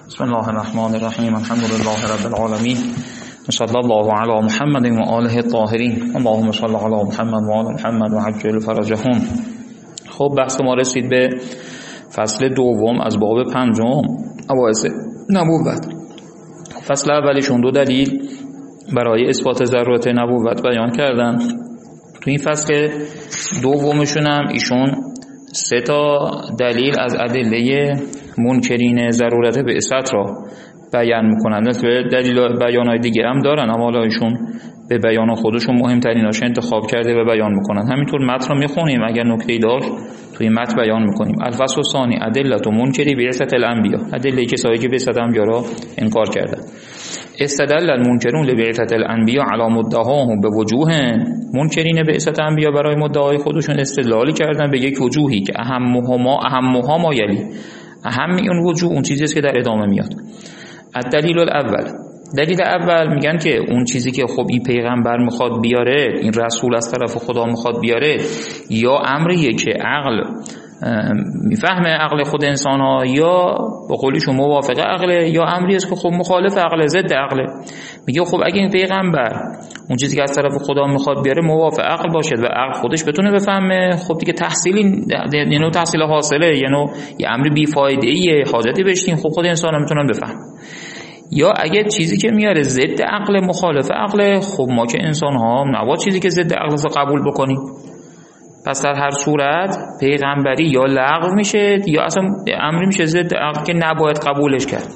بسم الله الرحمن الرحیم. الحمد لله رب العالمین و صلی الله علی محمد و آله الطاهرین. اللهم صل علی محمد و آل محمد و عجل فرجهم. خب بحث ما رسید به فصل دوم از باب پنجم حوادث نبوت. فصل اولیشون دو دلیل برای اثبات ضرورت نبوت بیان کردن. تو این فصل دومشون هم ایشون سه تا دلیل از ادله منکرین ضرورت بعثت را بیان میکنند. دلیل بیانای دیگه هم دارن اما حالا ایشون به بیان خودشون مهمتریناش انتخاب کرده و بیان میکنن. همینطور متن رو میخونیم، اگر نکته‌ای داشت توی متن بیان میکنیم. الفصل الثانی ادله منکری بعثت الانبیاء، ادله کسایی که بعثت انبیا را انکار کردن. استدل المنکرون لبعثت الانبیاء علی مدعاهم به وجوه، منکرین بعثت انبیا برای مدعای خودشون استدلالی کردن به یک وجوهی که اهمها ما یلی، اهم اون وجوه اون چیزی است که در ادامه میاد. الدلیل الاول، دلیل اول میگن که اون چیزی که خب این پیغمبر میخواد بیاره، این رسول از طرف خدا میخواد بیاره، یا امریه که عقل میفهمه عقل خود انسان ها، یا با قولیشون موافق عقله، یا امری است که خب مخالف عقله، ضد عقله. میگه خب اگه این پیغمبر اون چیزی که از طرف خدا میخواد بیاره موافق عقل باشد و عقل خودش بتونه بفهمه، خب دیگه تحصیلی یه نوع تحصیل حاصله، یه امری بیفایده ایه، حاجتی بهش خب خود انسان ها میتونن بفهم. یا اگه چیزی که میاره ضد عقل، مخالف عقل، خب ما که انسان ها نباید چیزی که ضد عقل رو قبول بکنیم. پس در هر صورت پیغمبری یا لغو میشه یا اصلا امری میشه ضد عقل که نباید قبولش کرد.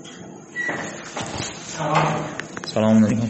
سلام علیکم.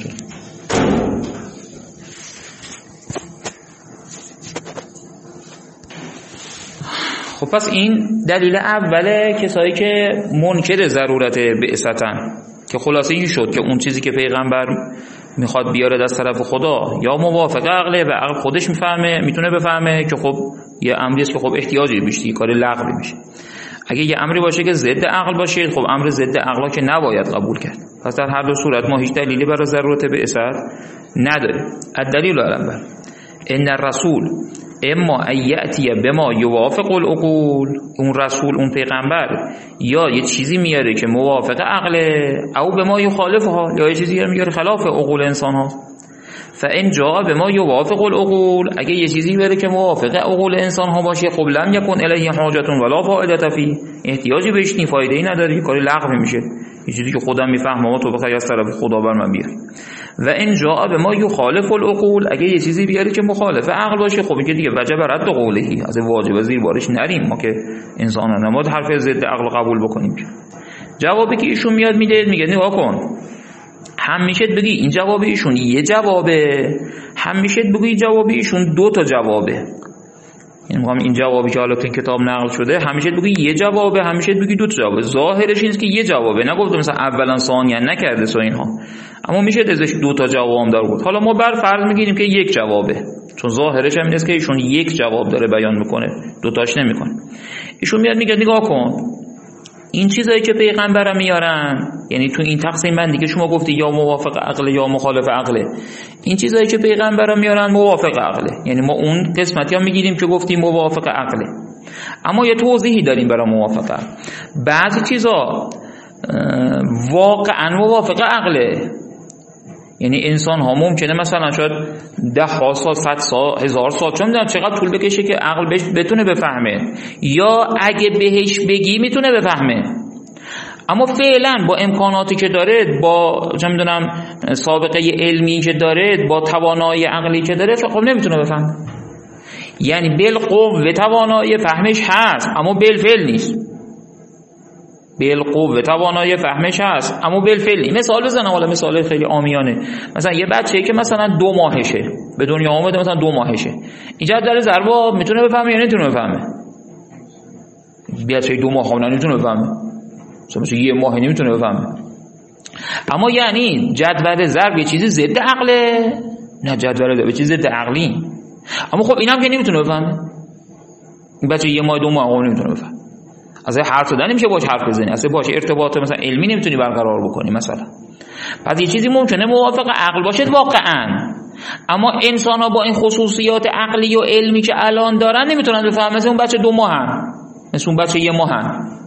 خب پس این دلیل اوله کسایی که منکر ضرورت بعثتن، که خلاصه این شد که اون چیزی که پیغمبر میخواد بیاره از طرف خدا یا موافق عقله و عقل خودش میفهمه، میتونه بفهمه که خب یه امری است که خب احتیاجی بیشتری کار لغوی میشه. اگه یه امری باشه که ضد عقل باشه، خب امر ضد عقلا که نباید قبول کرد. پس در هر دو صورت ما هیچ دلیلی برای ضرورت بعثت نداریم. الدلیل الاول ان الرسول اما ایاتی بما یوافق العقول، اون رسول اون پیغمبر یا یه چیزی میاره که موافق عقله، او بما یخالفها، یا یه چیزی میاره خلاف عقول انسان ها. فان جاء بما یوافق العقول، اگه یه چیزی بیاره که موافق عقول انسان ها باشه، خب لم یکن الیه حاجت ولا فائده فی، احتیاجی بهش نی، فایده ای نداره، کاری لغو میشه. یه چیزی که خودم میفهمم تو بخوای از طرف خدا بر من بیاری. و ان جاء بما یخالف العقول، اگه یه چیزی بیاری که مخالف عقل باشه، خب این دیگه وجب رد قولهی، از واجب زیر بارش نریم ما که انسان ها، نماد حرف ضد عقل قبول بکنیم. جوابی که ایشون میاد میگه نگاه کن، هم میشه بگی این جواب ایشون یه جوابه، هم میشه بگی جواب ایشون دو تا جوابه. یعنی این جوابی که حالا تو این کتاب نقل شده همیشه بگی یه جوابه، همیشه بگی دو تا جوابه. ظاهرش اینه که یه جوابه، نگفته مثلا اولا ثانیا نکرده سو اینها، اما میشه ازش دو تا جواب هم داره بود. حالا ما بر فرض میگیریم که یک جوابه، چون ظاهرش هم اینه که ایشون یک جواب داره بیان میکنه، دو تاش نمیکنه. ایشون میاد میگه نگاه کن، این چیزایی که پیغمبرا میارن، یعنی تو این تقسیم بندی که شما گفتی یا موافق عقل یا مخالف عقله، این چیزایی که پیغمبرا میارن موافق عقله، یعنی ما اون قسمتی ها میگیریم که گفتیم موافق عقله. اما یه توضیحی داریم برای موافقه. بعضی چیزا واقعا موافق عقله، یعنی انسان ها ممکنه مثلا شاید 10 سال 100 سال 1000 سال چقدر طول بکشه که عقل بهش بتونه بفهمه، یا اگه بهش بگی میتونه بفهمه، اما فعلا با امکاناتی که داره، با چه میدونم سابقه علمی که داره، با توانایی عقلی که داره، خب نمیتونه بفهمه. یعنی بالقوه توانایی فهمش هست اما بالفعل نیست. بالقوه توانایی فهمش هست اما بالفعل. مثال بزنم، حالا مثال خیلی عامیانه. مثلا یه بچه‌ای که مثلا 2 ماهشه به دنیا اومده، مثلا 2 ماهشه، اینجا داره ضربا میتونه بفهمه یا نمیتونه بفهمه؟ بچه‌ای 2 ماه نمیتونه بفهمه، مثلا 1 ماه نمیتونه بفهمه. اما یعنی جدول ضرب یه چیزی ضد عقله؟ نه، جدول ضرب یه چیزی ضد عقلی. اما خب اینم که نمیتونه بفهمه. این بچه 1 ماه 2 ماه نمیتونه بفهمه. اصلا حرف زدن نمیشه باش حرف بزنی، اصلا باش ارتباط مثلا علمی نمیتونی برقرار بکنی مثلا. پس یه چیزی ممکنه موافق عقل باشه واقعا، اما انسان ها با این خصوصیات عقلی و علمی که الان دارن نمیتونن بفهمن. مثلا اون بچه 2 ماه هم، مثلا اون بچه 1 ماه هم،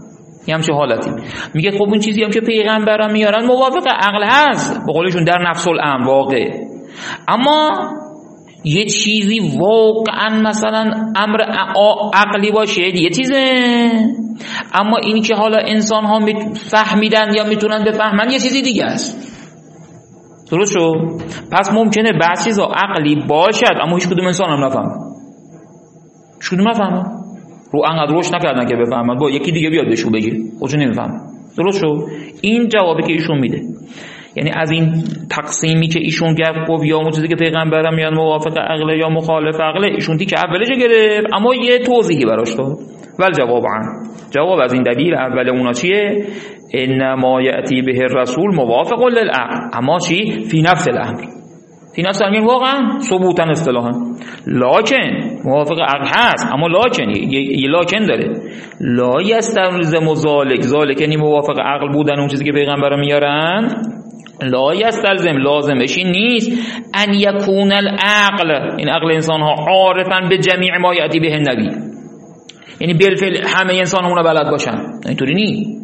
یه همچه حالتی. میگه خب اون چیزی هم که پیغمبران میارن موافق عقل هست، به قولشون در نفس الامر واقع، اما یه چیزی واقعا مثلا امر عقلی باشه یه چیزه، اما این که حالا انسان ها فهمیدن یا میتونن بفهمن یه چیزی دیگه است. درست شد؟ پس ممکنه بعضی چیزا عقلی باشد اما هیچ کدوم انسان هم نفهمه، هیچ کدوم نفهمه، رو انقدر روش نکردن که بفهمن، با یکی دیگه بیاد بهشون بگه خودشون نمیفهمن. درست شد؟ این جوابی که ایشون میده، یعنی از این تقسیمی که ایشون گفت یا اون چیزی که پیغمبرم میاد موافق عقل یا مخالف عقل، ایشون که اولش گرفت اما یه توضیحی براش داد. ول جواب جواب از این دلیل اول اونا چیه؟ انما یاتی به الرسول موافق للعقل، اما چی؟ فی نفس الامر، فی نفس الامر واقعا ثبوتا اصطلاحا، لکن موافق عقل هست، اما لکن یه لکن داره، لا یستلزم ذالک یعنی موافق عقل بودن اون چیزی که پیغمبرا میارن، لا یستلزم لازمش این نیست ان یکون العقل، این عقل انسان ها عارفا به جمیع ما یاتی به النبی، یعنی بالفعل همه انسان اونو بلد باشن، اینطوری نی.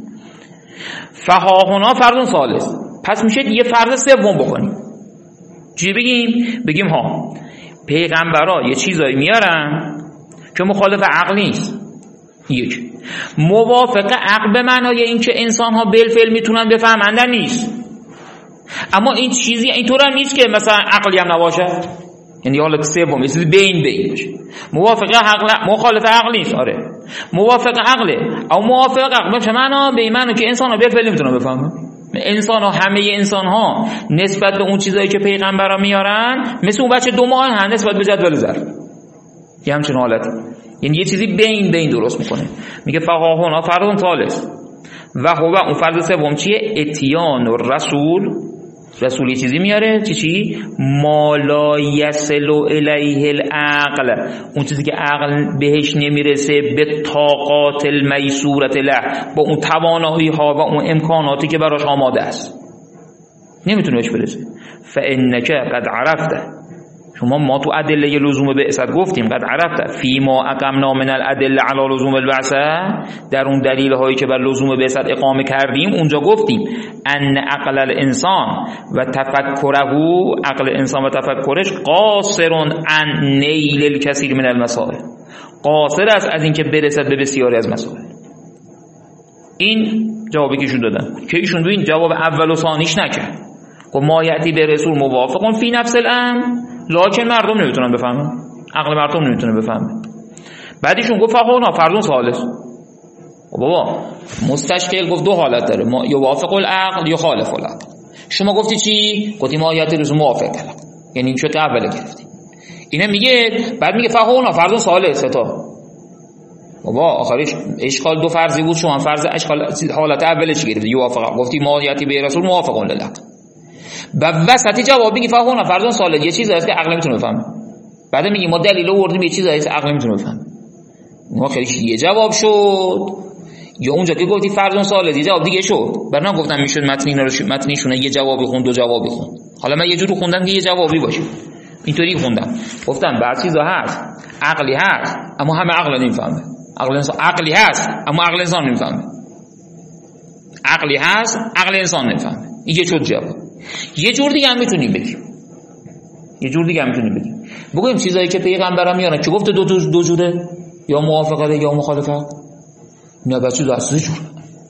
فها هنا فرض ثالث، پس میشه یه فرض سوم بکنیم. چی بگیم ها پیغمبرا یه چیزایی میارن که مخالف عقل نیست، یک موافق عقل به معنای این که انسان ها بالفعل میتونن بفهمندن نیست، اما این چیزی اینطور هم نیست که مثلا عقلی هم نباشه، یعنی حالت سوم چیزی بین باشه، موافق عقل مخالف عقل نیست، آره موافق عقله، او موافق عقل به معنا به معنی که انسان ها بالفعل نمیتونن بفهمن، انسان ها همه انسان ها نسبت به اون چیزایی که پیغمبرا میارن مثل اون بچه 2 ماه هم نسبت به جدول ضرب، یه همچین حالتی، یعنی یه چیزی بین درست میکنه. میگه فقاهنا فرض ثالث و هو اون فرض سوم چیه؟ اتیان الرسول، رسول چیزی میاره چی؟ ما لا یصل الیه العقل، اون چیزی که عقل بهش نمیرسه، به طاقات المیسورة له، با اون توانایی ها و اون امکاناتی که براش آماده است نمیتونه بهش برسه. فانک قد عرفته، شما ما تو ادله لزوم بعثت گفتیم، قد عرفته فیما اقمنا من الادله علی لزوم البعثه، در اون دلیل هایی که بر لزوم بعثت اقامه کردیم اونجا گفتیم ان عقل الانسان و تفکره، عقل انسان و تفکرش قاصر عن نیل الکثیر من المسائل، قاصر است از اینکه برسد به بسیاری از مسائل. این جوابی که ایشون دادن که ایشون ببین جواب اول و ثانیش نکرد، گفت ما یاتی به رسول موافقون فی نفس الامر، لکن مردم نمیتونن بفهمن، عقل مردم نمیتونه بفهمه. بعدیشون گفت فقط فرض ثالث، بابا مستشکل گفت 2 حالت داره، ما یا وافق العقل یا خالف العقل. شما گفتی چی؟ گفتی ما یاتی رسول موافق العقل، یعنی چه که اوله گرفتی. اینه میگه بعد میگه فقط فرض ثالث تا بابا آخرش اشکال 2 فرضی بود، شما فرض اشکال حالت اولش گرفتی، یوافق گفتی ما یاتی به رسول موافق العقل، و وسطی جواب میگی فقط فرض ثالث، یه چیزی هست که عقل نمیتونه بفهمه، بعد میگی ما دلیل آوردیم یه چیزی هست که عقل نمیتونه بفهمه. ما خیلیش یه جواب شد، یا اونجا که گفتی فرض ثالث یه جواب دیگه شد، برام گفتم میشد متنیشونه یه جوابی خون 2 جوابی خون، حالا من یه جوری خوندم که یه جوابی باشه، اینطوری خوندم، گفتم بعضی چیزا هست عقلی هست اما همه عقل نمیفهمه، عقل انسان عقلی هست اما عقل انسان نمیفهمه، عقلی هست عقل انسان نمیفهمه. این یه شد جواب. یه جور دیگه هم میتونیم بگیم، بگیم چیزایی که پیغمبرا میارن که گفته 2 جوره، یا موافقه یا مخالفه، نه بچه دو اصلی جور،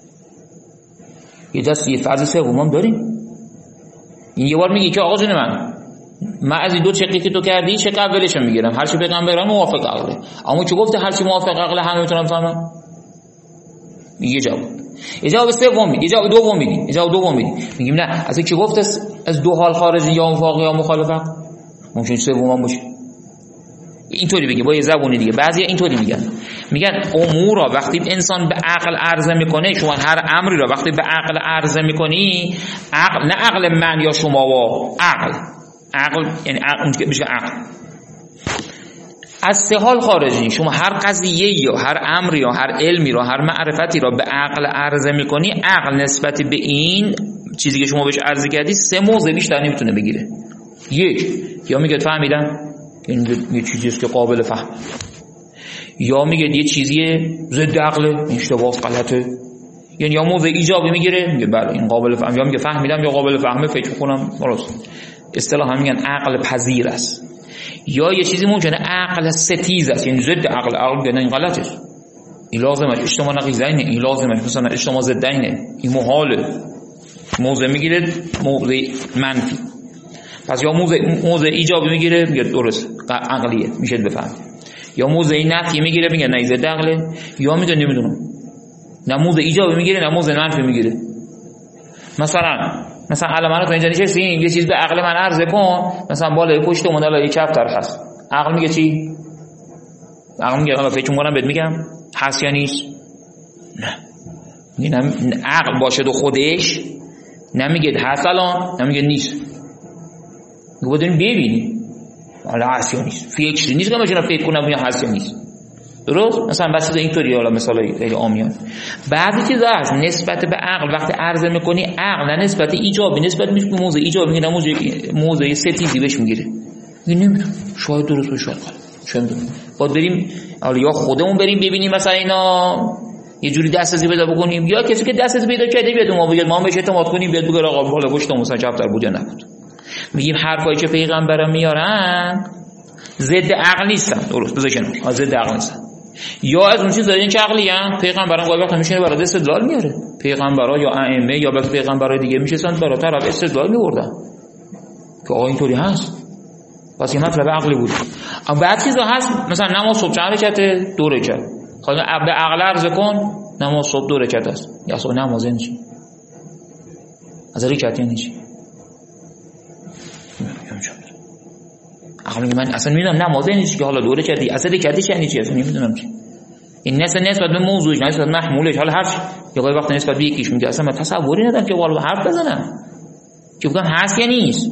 یه دست یه فرض سوم هم داریم. این یه بار میگه که آقا جون من از این 2 چقی که تو کردی چه اولش میگیرم، هر چی پیغمبران موافق عقله، اما که گفته هر چی موافق عقله همه میتونن بفهمن. یه جواب سوم میگی، یه جواب دوم میگی، میگیم نه اصلا که گفت از 2 حال خارجی یا موافق یا مخالفه، ممکن سوم هم باشه. اینطوری بگی با یه زبونی دیگه. بعضیا اینطوری میگن امور را وقتی انسان به عقل عرضه میکنه، شما هر امری را وقتی به عقل عرضه میکنی، عقل نه عقل من یا شما و عقل یعنی اون که میشه عقل از 3 حال خارجی، شما هر قضیه یا هر امری یا هر علمی را هر معرفتی را به عقل عرضه میکنی، عقل نسبت به این چیزی که شما بهش عرضه کردی 3 موضع بیشتر نمیتونه بگیره. یک، یا میگه فهمیدم این یه چیزی است که قابل فهم، یا میگه یه چیزی ضد عقله، اشتباه غلطه، یعنی یا موضع ایجابی میگیره میگه بله این قابل فهم، یا میگه فهمیدم یا قابل فهمه، فکر کنم درست. اصطلاحا میگن عقل پذیر است. یا یه چیزی ممکنه عقل ستیز است، یعنی ضد عقل میگه این غلطه، این لازمه اجتماع نقیضینه، این لازمه مثلا اجتماع ضدینه، این محاله. موضع میگیره موضع منفی. پس یا موضع ایجابی میگیره میگه درست عقلیه میشه بفهم، یا موضع نفی میگیره میگه نه ضد عقله، یا میگه نمیدونم نه موضع ایجابی میگیره نه موضع منفی میگیره. مثلا الان من تو اینجا نشستیم یه چیز به عقل من عرضه کن، مثلا بالای پشت اون الان یه کفتر هست، عقل میگه چی؟ عقل میگه حالا فکر می‌کنم بهت میگم هست یا نیست؟ نه. میگه عقل باشه دو خودش نمیگه هست الان، نمیگه نیست، میگه بدون ببینی حالا هست یا نیست. فکر نیست که مثلا فکر کنم یا هست یا نیست. درست؟ مثلا بس اینطوری، حالا مثال خیلی عامیانه. بعضی چیزا هست نسبت به عقل وقتی عرضه میکنی عقل نه نسبت ایجابی، نسبت به موضع ایجابی میگه، موضع ستیزی بهش میگیره. میگه نمیدونم شاید درست باشه شاید غلط، چه میدونم. باید بریم حالا یا خودمون بریم ببینیم مثلا اینا یه جوری دسترسی پیدا بکنیم، یا کسی که دسترسی پیدا کرده بیاد ما بگه ما بهش اعتماد کنیم، بیاد بگه آقا بالا پشت مثلا چپتر بود یا نبود. میگیم حرفایی که پیغمبرا میارن ضد عقل نیستن، درست بذارین ضد عقل نیستن، یا از اون چیزایی که عقلی ان. پیغمبران گاهی وقتا میشینه برای استدلال میاره، پیغمبرا یا ائمه یا بعضی پیغمبرای دیگه میشستن برای طرف استدلال میوردن که آقا اینطوری هست، پس این مطلب عقلی بود. اما بعد چیزا هست مثلا نماز صبح چند رکعته؟ 2 رکعت. حالا به عقل عرض کن نماز صبح 2 رکعت است، یا اصلا نماز نیست از رکعت نیست. عقل میگه من اصلا نمیدونم نماز نیست که حالا 2 رکعت اصلا رکعتش یعنی چی، اصلا نمیدونم چی. این نسبت به موضوعش، نسبت به محمولش، حالا هر یا گاهی وقت نسبت به یکیش میگه اصلا من تصوری ندارم که والا حرف بزنم که بگم هست یا نیست.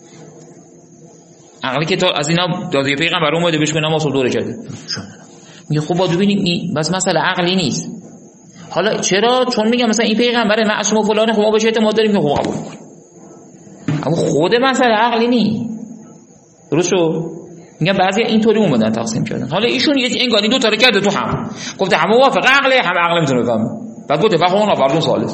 عقلی که تا از اینا داده پیغمبر اومده بهش که نماز 2 رکعته، میگه خب با ببینیم این بس مسئله عقلی نیست. حالا چرا؟ چون میگم مثلا این پیغمبر معصوم و فلان، خب ما بهش اعتماد داریم که خب قبول کنیم، اما خود مسئله عقلی نیست. درست شو؟ میگم بعضی اینطوری اومدن تقسیم کردن. حالا ایشون یه انگاری 2 تا کرده تو هم گفته هم موافق عقله هم عقل میتونه بفهمه، بعد گفته فقط اون فردون ثالث.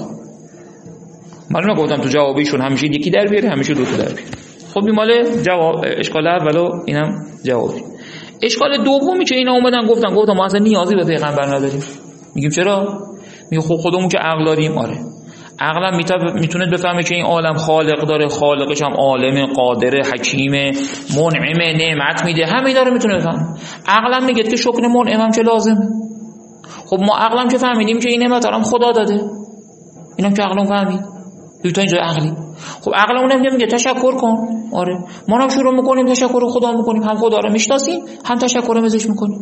من نگفتم تو جواب ایشون همیشه یکی در بیاره همیشه 2 تا در بیاره. خب این مال جواب اشکال اولو، اینم جوابی. اشکال دومی که اینا اومدن گفتن ما اصلا نیازی به پیغمبر نداریم. میگیم چرا؟ میگه خب خودمون که عقل داریم. آره عقلم میتونه بفهمه که این عالم خالق داره، خالقش هم عالم قادر حکیم منعم نعمت میده، همه داره میتونه بفهمه. عقلم میگه که شکر منعمم که لازمه. خب ما عقلم که فهمیدیم که این نعمت هم خدا داده، اینم که عقلم فهمید تا اینجا عقلی. خب عقلمون میگه تشکر کن. آره ما هم شروع میکنیم تشکر خدا میکنیم، هم خدا رو میشناسیم هم تشکر ازش میکنیم.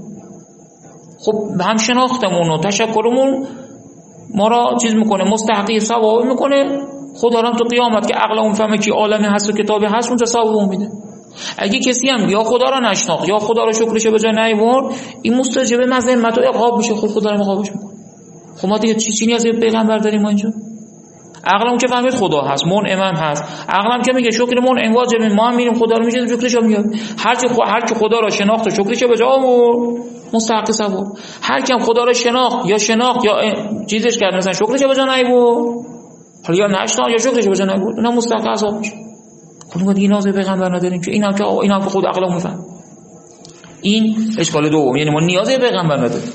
خب هم شناختمون و تشکرمون ما را چیز میکنه، مستحقی ثواب میکنه. خدا هم تو قیامت که عقلمون فهمه که عالمی هست و کتابی هست اونجا ثواب میده. اگه کسی هم یا خدا را نشناخت یا خدا را شکرش به جای نیاورد، این مستوجب مذمت و عقاب میشه. خب خدا رو عقابش میکنه. خب ما دیگه چی نیاز به پیغمبر داریم ما اینجا؟ عقلم که فهمید خدا هست، منعم هست، عقلم که میگه شکر منعم واجبه، ما هم میریم خدا رو میشه شکرش میگه. هر کی خدا را شناخت و شکرش به جا آورد مستحق ثواب. هر کی خدا را شناخت یا چیزش کرد مثلا شکرش به جا نیاورد، حالا یا نشناخت یا شکرش به جا نیاورد، اونم مستحق عذاب میشه. خب ما دیگه نیاز به پیغمبر نداریم که اینا که خود عقلمون میفهمه. این اشکال دوم، یعنی ما نیاز به پیغمبر نداریم.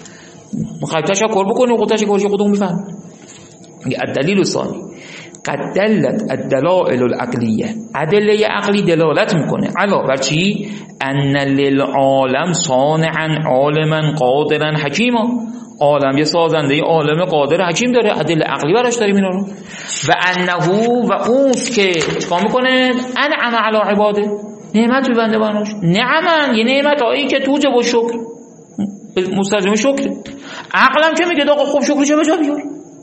ما تشکر بکنیم خود تشکرش خودمون میفهمیم. الدلیل الثانی قد دلت الدلائل العقلیه، ادله عقلی دلالت میکنه علاوه بر چی؟ ان للعالم صانعا عالما قادرا حکیما، عالم یه سازنده عالم قادر حکیم داره، ادله عقلی براش داریم اینا رو. و انه و اوست که چیکار میکنه؟ انعم علی عباده، نعمت به بندگانش. نعمن یه نعمتایی که توجب و شکر مستلزم شکر. عقلم که میگه آقا خوب شکرش به جا بیار.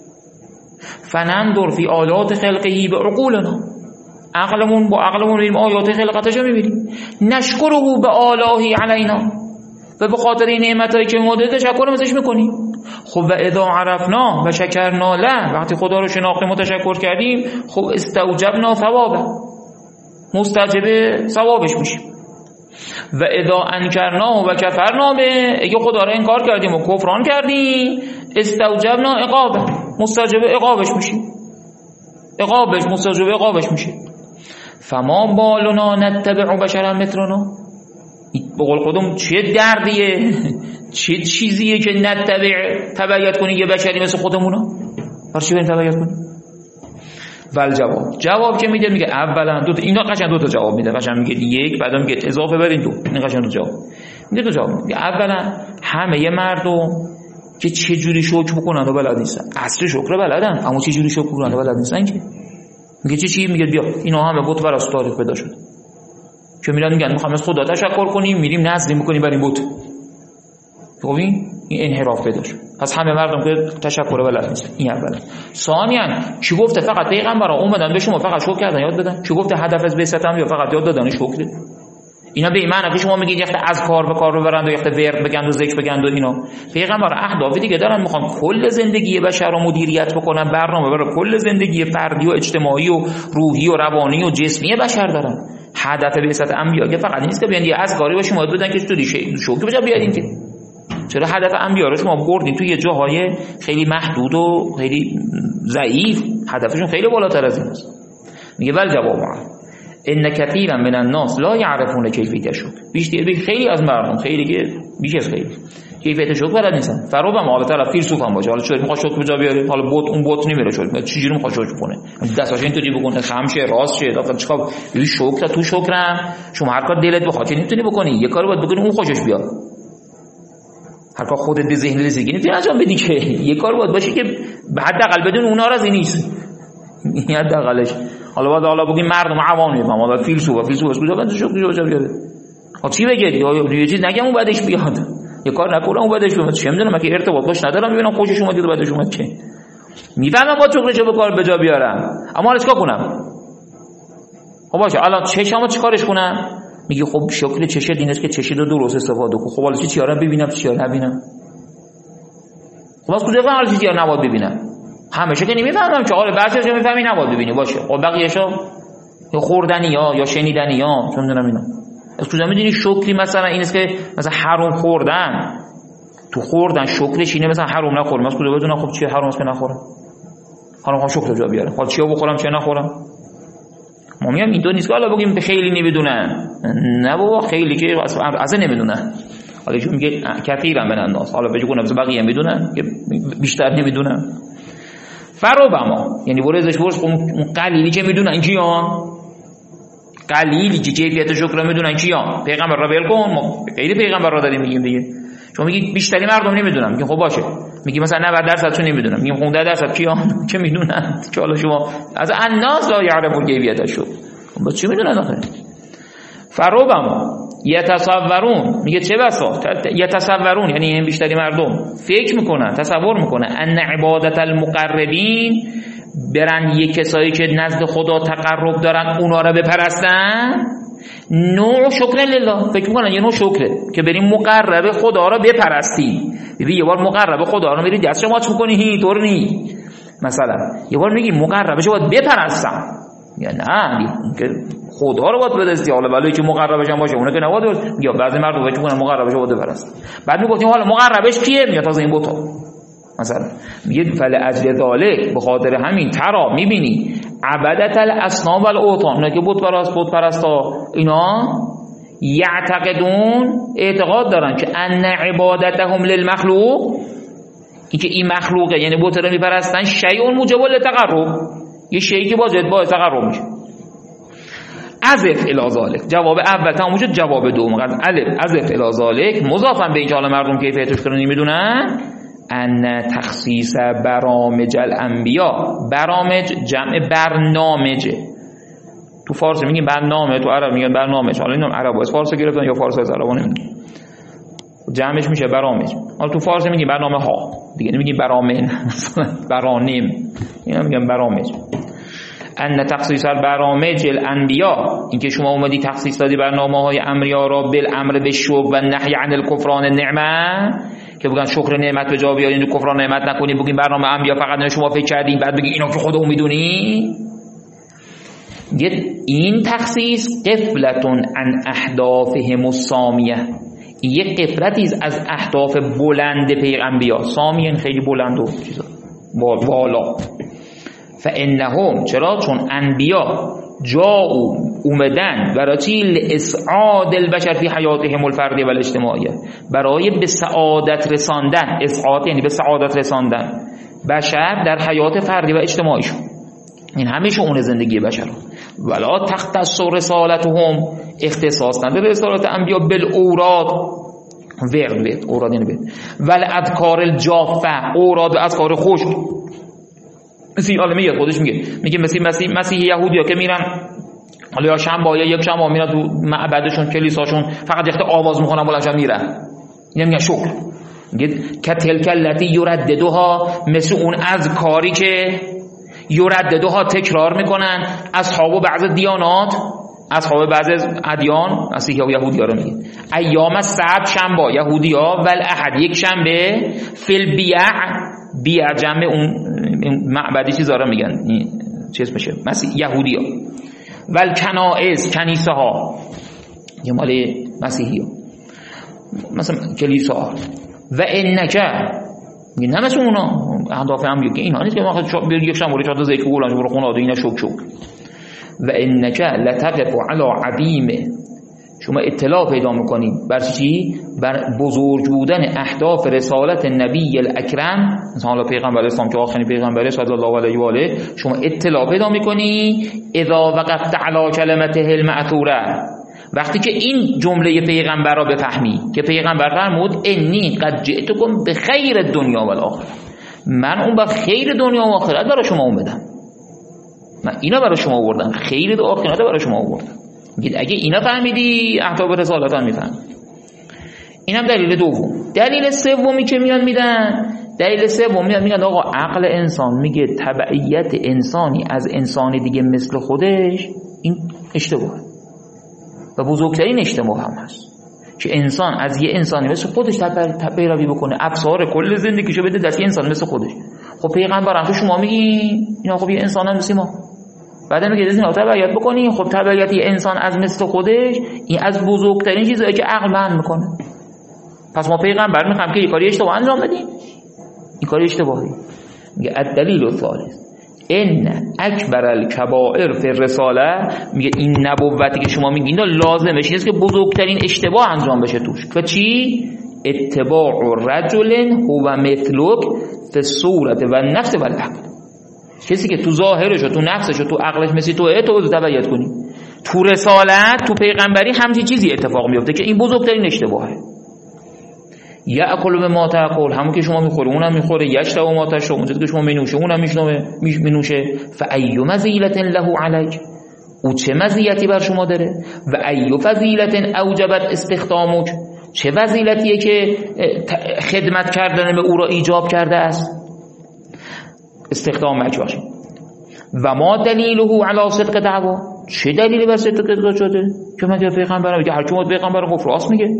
فننظر فی آیات خلقه بعقولنا، عقلمون با عقلمون بریم آیات خلقتش رو میبینیم. نشکره به آلاهی علینا، و به خاطر این نعمتایی که ما داده تشکر ازش میکنیم. خب و اذا عرفنا و شکرنا له، وقتی خدا رو شناختیم و تشکر کردیم، خب استوجبنا ثوابه، مستوجب ثوابش میشیم. و اذا انکرنا و کفرنا به، اگه خدا رو انکار کردیم و کفران کردیم، استوجبنا عقابه، مستوجب عقابش میشی. فما بالنا نتبع بشرا مثلنا، به قول خودم چه دردیه، چه چیزیه که تبعیت کنی یه بشری مثل خودمونا، برای چی بریم تبعیت کنی؟ ول جواب که میده، میگه اولا اینا قشنگ دو تا جواب میده، قشنگ میگه یک، بعدا میگه اضافه برین دو، این قشنگ دو جواب میده. اولا همه مردم که چه جوری شکر بکنن و بلد نیستن، اصل شکر بلدن اما چه جوری شکر بکنن و بلد نیستن. که میگه چی میگه بیا اینا همه بت پرست تاریخ پیدا شده که میرن میگن میخوام از خدا تشکر کنیم، میریم نذر میکنیم برای بت. خب این انحراف پیدا شد. پس همه مردم که تشکر بلد نیستن. این اولا. ثانیاً چی گفته فقط پیغمبرا اومدن به شما فقط شکر کردن یاد دادن؟ چی گفته هدف از بعثتم یا فقط یاد دادن شکر؟ اینا به ایمان که شما میگید یخت از کار به کار ببرند و یخت ورد بگند و ذکر بگند و اینا. پیغمبر اهداف دیگه دارن، میخوان کل زندگی بشر رو مدیریت بکنن، برنامه برای کل زندگی فردی و اجتماعی و روحی و روانی و جسمی بشر دارن. هدف بعثت انبیا که فقط نیست که بیان یه از کاری باشیم یاد بدن که چطوری شکر بجا بیارین. که چرا هدف انبیا رو شما بردین توی جاهای خیلی محدود و خیلی ضعیف، هدفشون خیلی بالاتر از این است. میگه ول جواب ان کثیرا من الناس لا يعرفون کیفیت الشکر، بیشتر خیلی از مردم، خیلی که بیش از خیلی کیفیت شکر بلد نیستن. فرابم حالا طرف فیلسوف هم باشه، حالا چطور میخواد شکر بجا بیاره، حالا اون بت نمیره شکر، چجوری میخواد شکر کنه، دستاش اینطوری بکنه خمشه راست شه داخل چیکار این شکر تو شکرم شما هر کار دلت بخواد نمیتونی بکنی، یه کاری باید بکنی اون خوشش بیاد، هر کار خودت به ذهن رسیدگی نمیتونی انجام بدی، که یه کار باید باشه که حداقل بدون اونها راضی نیست. این حداقلش. حالا بگیم مردم عوام میفهمن، حالا فیلسوف از کجا بنده شکر بجا بیاره؟ خب چی بگید؟ یا یه چیز نگم اون بعدش بیاد، یه کار نکنم اون بعدش بیاد، چه میدونم که ارتباط باش ندارم، ببینم خوشش اومد یا بعدش اومد، که میفهمم با شکرشو به کار بجا بیارم، اما حالا چیکار کنم؟ خب باشه الان چشمو چیکارش کنم؟ میگه خب شکل چش دینست که چشی رو درست استفاده کن. خب حالا چیارا ببینم چیارا نبینم؟ خب از کجا فهمیدم چیارا نباید ببینم؟ همیشه که نمیفهمم که آره بعضیش میفهمی نباید ببینی باشه، خب بقیه‌اشو یا خوردنی یا شنیدنی یا چون دونم اینا. از کجا میدونی شکری مثلا این است که مثلا حرام خوردن، تو خوردن شکرش اینه مثلا حرام نخورم، از کجا بدونم خب چیه حرام است که نخورم؟ حالا خب شکر جا بیارم، حالا چیو بخورم چه نخورم؟ ما میگم این دو نیست که حالا بگیم به خیلی نمیدونن، نه بابا خیلی که اصلا نمیدونن. حالا چون میگه کثیرا من الناس، حالا بگو نه بقیه میدونن که بیشتر نمیدونن. فرابما یعنی ورزش اون قلیلی که میدونن کیان، قلیلی که کیفیت شکر میدونن کیان، پیغمبر را ول کن، ما خیلی پیغمبر را داریم میگیم دیگه. شما میگید بیشتری مردم نمیدونن، میگه خب باشه، میگه مثلا 90% چون نمیدونن، میگم 15% کیان که میدونن، که حالا شما از الناس لا یعرفون کیفیت الشکر، خب چی میدونن آخه؟ فرابما یتصورون، میگه چه بسا یتصورون یعنی این بیشتری مردم فکر میکنن، تصور میکنن ان عبادت المقربین، برن یک کسایی که نزد خدا تقرب دارن اونا رو بپرستن، نوع شکر لله، فکر میکنن یه نوع شکره که بریم مقرب خدا رو بپرستی. ببین یه بار مقرب خدا رو میری دستش ماچ میکنی، طور نی مثلا یه بار میگی مقربش باید بپرستم، یا نه که خدا رو باید بدستی، حالا ولی که مقربش هم باشه اونه که نباید، یا بعضی مردم فکر میکنن مقربش باید بپرست. بعد میگفتیم حالا مقربش کیه؟ میاد تازه این بوتا مثلا میگه فل اجل ذالک، به خاطر همین ترا میبینی عبادت الاصنام والاوثان، اونا که بت پرستا اینا یعتقدون اعتقاد دارن که ان عبادتهم للمخلوق، این که این مخلوقه یعنی بت رو میپرستن، شیء موجب للتقرب، یه شیئی که باعث تقرب میشه. ازف الی ذالک، جواب اول تموم شد، جواب دوم ازف الی ذالک مضافا به اینکه حالا مردم کیفیتش رو نمیدونن، ان تخصیص برامج الانبیا، برامج جمع برنامجه، تو فارسی میگیم برنامه، تو عرب میگن برنامج، حالا اینم عربا از فارسی گرفتن یا فارسی از عربا نمیدونم، جمعش میشه برامج، حالا تو فارسی میگیم برنامه ها دیگه، نمیگیم برامن برانیم، اینا میگن برامج. ان تخصیص البرامج الانبیا، اینکه شما اومدی تخصیص دادی برنامه‌های انبیا را بالامر بالشکر و نهی عن الکفران النعمه، که بگن شکر نعمت به جا بیارین و کفران نعمت نکنین، بگین برنامه انبیا فقط نه شما فکر کردین، بعد بگین اینا که خودمون میدونی. این تخصیص غفلتون عن اهدافهم السامیه، این یک غفلتی از اهداف بلند پیغمبریا، سامیه خیلی بلند و چیزا والا. فانهم، چرا؟ چون انبیا جاءوا، اومدن برای چی؟ لاسعاد البشر فی حیاتهم الفردی و الاجتماعیه، برای به سعادت رساندن. اسعاد یعنی به سعادت رساندن بشر در حیات فردی و اجتماعیشون، این همه شؤون زندگی بشر. ولا تختص رسالتهم، اختصاص نداره رسالت انبیا بالاوراد، ورد اوراد یعنی ورد، ول اذکار الجافه، اوراد و اذکار خوش. مثل عالمیه خودش میگه مسیح یهودیا که میرن حالا یا شنبه یا یک شنبه میرن تو معبدشون کلیساشون فقط یخت آواز میخونن بلندشن میرن، اینا میگن شکر. میگه کتلک التی یرددها، مثل اون اذکاری که یرددها تکرار میکنن اصحاب بعض دیانات، اصحاب بعض ادیان، مسیحی و یهودی ها رو میگه ایام السبت، شنبه یهودی ها، و الاحد یک شنبه، فی البیع جمع اون معبدی چیزا رو میگن چیز بشه مسیح یهودی ها، و الکنائس کنیسه ها یه مال مسیحی ها مثلا کلیسا ها، و انکه نه مثل اونا اهداف هم که اینا نیست که ما یک شنبه چهار تا ذکر قرآن برو خونه اینا شوک و انک لتقف علی عظیم، شما اطلاع پیدا میکنید بر چی؟ بر بزرگ بودن اهداف رسالت نبی الاکرم، مثلا حالا پیغمبر اسلام که آخرین پیغمبره صلی الله علیه و آله، شما اطلاع پیدا میکنی اذا وقفت علی کلمته المأثوره، وقتی که این جمله پیغمبر را بفهمی که پیغمبر فرمود انی قد جئتکم بخیر الدنیا و الاخره، من اون با خیر دنیا و آخرت برای شما اومدم، من اینا برای شما آوردم، خیر دو آخرت برای شما آوردم. میگید اگه اینا فهمیدی اهداف رسالت هم میفهمی. اینم دلیل دوم. دلیل سومی که میدن، دلیل سوم میگن آقا عقل انسان میگه تبعیت انسانی از انسان دیگه مثل خودش این اشتباهه و بزرگترین اشتباه هم هست که انسان از یه انسانی مثل خودش پیروی بکنه، افسار کل زندگیشو بده دست یه انسان مثل خودش. خب پیغمبرم تو شما میگین اینا خب یه انسان هم مثل ما، بعد میگه اینا تبعیت بکنین. خب تبعیت یه انسان از مثل خودش این از بزرگترین چیزایی که عقل من میکنه. پس ما پیغمبر میخوام که یه کاری اشتباه انجام بدیم، این کاری اشتباهی. میگه الدلیل الثالث ان اکبر الکبائر فی الرساله، میگه این نبوتی که شما میگین لازمه چیزی که بزرگترین اشتباه انجام بشه توش. و چی؟ اتباع رجل هو مثلک فی الصورت و النفس و العقل، کسی که تو ظاهرش و تو نفسش و تو عقلش مثل توئه تو تبعیت کنی. تو رسالت تو پیغمبری همچین چیزی اتفاق میفته که این بزرگترین اشتباهه. یأکل بما تأکل، همون که شما میخوره اونم میخوره، یشرب ما تشرب، اونجا که شما مینوشه اونم مینوشه. فأی مزیلة له علیک، او چه مزیتی بر شما داره؟ و ای فضیلة اوجبت استخدامک، چه فضیلتیه که خدمت کردن به او را ایجاب کرده است استخدام مج باشه. و ما دلیله علی صدق دعوا، چه دلیلی بر صدق دعوا شده که مگه پیغمبر میگه هر کی پیغمبر گفت راست میگه؟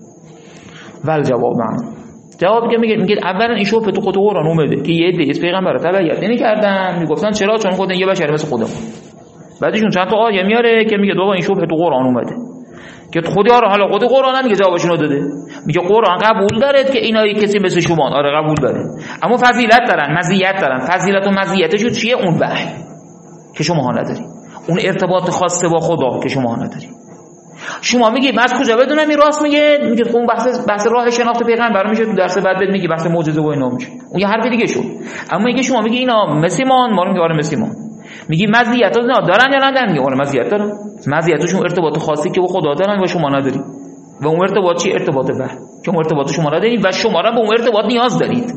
ول جواب من جواب که میگه اولا این شبهه تو خود قرآن اومده که یه عده از پیغمبر رو تبعیت نمی‌کردن، میگفتن چرا؟ چون خود یه بشر مثل خودمون. بعدشون چند تا آیه میاره که میگه بابا این شبهه تو قرآن اومده که خدا رو، حالا خود قرآن هم میگه جوابشون رو داده، میگه قرآن قبول داره که اینا کسی مثل شما، آره قبول داره، اما فضیلت دارن، مزیت دارن. فضیلت و مزیتشون چیه؟ اون وحی که شما نداری، اون ارتباط خاص با خدا که شما نداری. شما میگی من از کجا بدونم این راست میگه؟ میگه اون بحث راه شناخت پیغمبر میشه تو درس بعد بهت میگی، بحث معجزه و اینا میشه، اون یه حرف دیگه شد. اما میگه شما میگی اینا مسیمان، ما میگه آره مسیمان، میگی مزیت‌ها دارن یا ندارن؟ میگه آره مزیت دارن، مزیتشون ارتباط خاصی که با خدا دارن و شما نداری. و اون ارتباط چی؟ ارتباط وحی که اون ارتباط شما ندارید و شما را به اون ارتباط نیاز دارید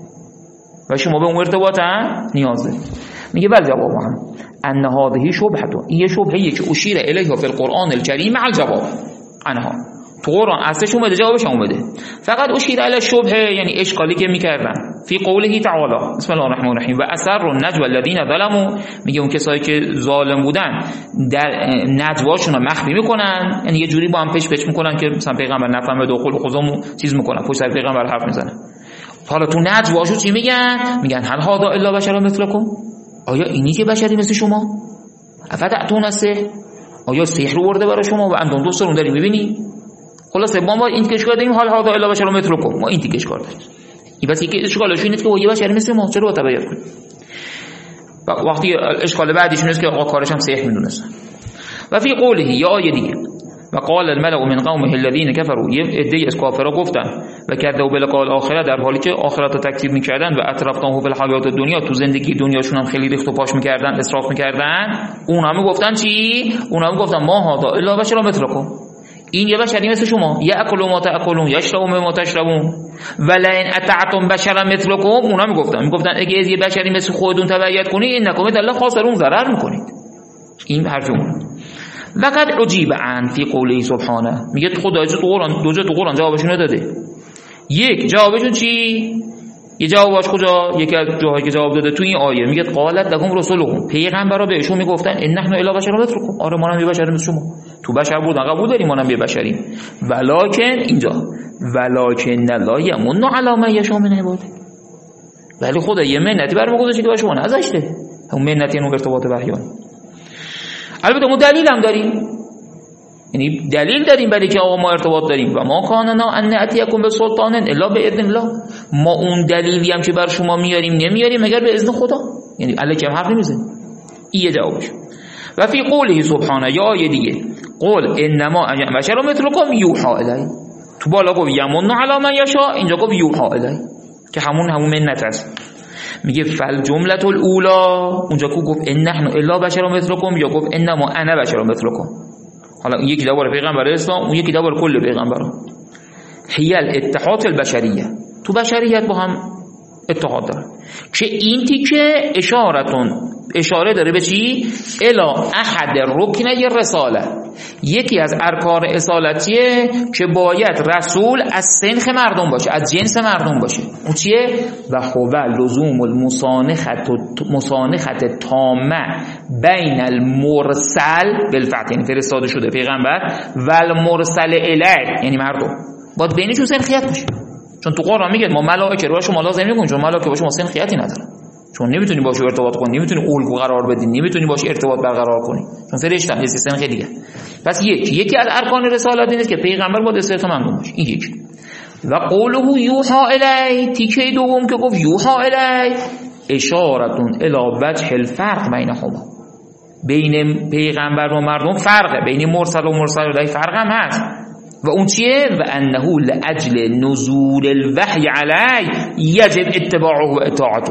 و شما به اون ارتباط نیاز دارید. میگه بل جواب هم ان هذه شبهه، این شبهه‌ای که اشیر الیها فی القرآن الکریم مع الجواب عنها، تو قرآن اصلش اومده جوابش اومده، فقط اشیر الی شبهه یعنی اشکالی که میکردن فی قوله تعالی بسم الله الرحمن الرحیم و اسر النجوى الذین ظلموا، میگه اون کسایی که ظالم بودن در نجواشون رو مخفی میکنن، یعنی یه جوری با هم پیش میکنن که مثلا پیغمبر نفهمه، دخول خودمون چیز میکنن، پشت سر پیغمبر حرف میزنن. حالا تو نجواشو چی میگن؟ میگن هل هذا الا بشر مثلکم، آیا اینی که بشری مثل شما؟ افتعتون السحر، آیا سحر ورده برای شما و انتم دوستون داری میبینی؟ خلاصه ما این تیکش کردیم هل هذا الا بشر مثلکم، ما این تیکش کردیم. این بس که اشکالش اینه که یه بشری مثل ما چرا تبعیت کنه. وقتی اشکال بعدیش اینه که آقا کارش هم صحیح میدونستن. و فی قوله یا آیه دیگه و قال الملأ من قومه الذين كفروا، یه عده از کافرا گفتن و کذبوا بلقاء الاخره، در حالی که آخرت رو تکذیب میکردن و اطرافهم فی الحیات الدنیا، تو زندگی دنیاشون هم خیلی ریخت و پاش میکردن، اسراف میکردن. اونا هم گفتن چی؟ اونا هم گفتن ما هذا الا بشر مثلکم، این یه بشری مثل شما، یاکل ما تاکلون یشرب ما تشربون ولئن اطعتم بشرا مثلکم. اونا میگفتن اگه از یه بشری مثل خودتون تبعیت کنید انکم الله خاسرون، ضرر میکنید. این حرف اون. وقد عجیب عن فی قوله سبحانه، میگه خدا تو قرآن دو جا تو قرآن جوابشون داده. یک جوابشون چی؟ یه جوابش کجا؟ یکی از جاهایی که جواب داده تو این آیه میگه قالت لکم رسولهم، پیغمبرا بهشون میگفتن ان نحن الا بشر مثلکم، آره ما هم یه بشر مثل شما. تو بشر بودن قبول داریم ما هم یه بشریم، ولکن اینجا ولکن الله یمن علی من یشاء من عباده، ولی خدا یه منتی برام گذاشته که شما نذاشته، اون منتی اون ارتباط وحیان. البته ما دلیل هم داریم، یعنی دلیل داریم برای که آقا ما ارتباط داریم و ما کاننا ان ناتیکم بسلطان الا باذن الله، ما اون دلیلی هم که بر شما نمیاریم مگر به اذن خدا، یعنی الکی هم حرف نمیزنیم. این جوابش. و فی قوله سبحانه یا آیه دیگه قول انما بشر مثلکم یوحى الی، تو بالا گفت یمن علی من یشاء، اینجا گفت یوحى الی که همون منت است. میگه فل جمله الاولا، اونجا کو گفت ان نحن الا بشر مثلکم یا گفت انما انا بشر مثلکم. حالا یکی درباره پیغمبر اسلام، اون یکی درباره کل پیغمبران. هی الاتحاد البشریه، تو بشریت با هم اتحاد داره که این تیکه اشاره داره به چی؟ الا احد رکنی رساله، یکی از ارکان رسالتیه که باید رسول از سنخ مردم باشه، از جنس مردم باشه. اون چیه؟ و هو لزوم المصانخت تامه بین المرسل بالفتح، یعنی فرستاده شده پیغمبر، و المرسل الیه یعنی مردم، باید بینشون سنخیت باشه. چون تو قرآن میگه ما ملائکه رو شما لازم نمی‌کنیم، چون ملائکه با شما سنخیتی نداره، چون نمیتونی باشه ارتباط کنی، نمیتونی الگو قرار بدی، نمیتونی باشه ارتباط برقرار کنی، چون فرشته هست سنخ دیگه. پس یکی از ارکان رسالت اینه که پیغمبر باید استعداد مندوم باشه. این یکی. و قوله یوحى الی، تیکه دوم که گفت یوحى الی اشارتون الی وجه الفرق بینهما، بین پیغمبر و مردم فرقه، بین مرسل و مرسل الی فرق هم هست. و اون چیه؟ و انه لاجل نزول الوحی علی یجب اتباعه و اطاعته،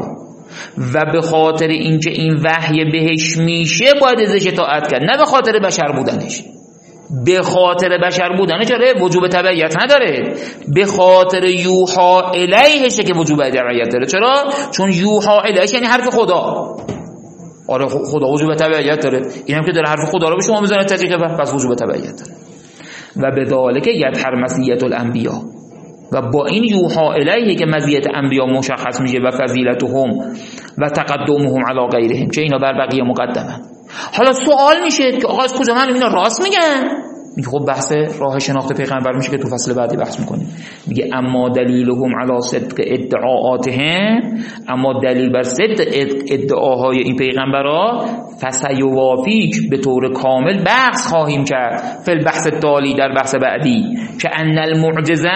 و به خاطر اینکه این وحی بهش میشه باید ازش اطاعت کرد، نه به خاطر بشر بودنش. به خاطر بشر بودنش چرا وجوب تبعیت نداره، به خاطر یوحى الیهشه که وجوب تبعیت داره. چرا؟ چون یوحى الیه یعنی حرف خدا. آره خدا وجوب تبعیت داره، اینم که داره حرف خدا رو به شما میزنه تطبیق، پس وجوب تبعیت داره. و بذالک یظهر مزیت الانبیاء، و با این یوحى الیه که مزیت انبیا مشخص میشه و فضیلتهم و تقدمهم علی غیرهم، که اینا بر بقیه مقدمن. حالا سوال میشه که آقا از کجا من اینا راست میگن؟ میگه خب بحث راه شناخت پیغمبر میشه که تو فصل بعدی بحث میکنیم. میگه اما دلیلهم علی صدق ادعاءاتهم، اما دلیل بر صدق ادعاهای این پیغمبرا فسیوافیک به طور کامل بحث خواهیم کرد فی البحث التالی، در بحث بعدی، که ان المعجزه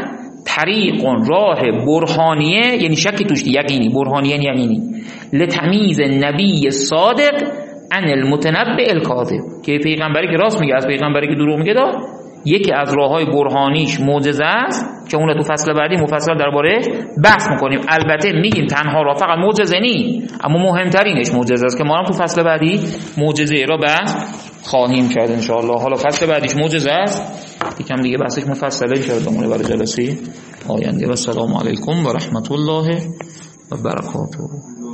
طریق راه برهانیه، یعنی شکی توش یقینی، برهانیه یقینی، لتمییز نبی صادق عن المتنبئ الکاذب، که پیغمبری که راست میگه از پیغمبری که دروغ میگه یکی از راههای برهانیش معجزه است که اون تو فصل بعدی مفصل درباره بحث میکنیم. البته میگیم تنها راه فقط معجزه نی، اما مهمترینش معجزه است که ما هم تو فصل بعدی معجزه را بحث خواهیم کرد ان شاء الله. حالا فصل بعدیش معجزه است، یکم دیگه بحثش مفصله ان شاء الله برای جلسه آینده. و السلام علیکم و رحمت الله و برکاته.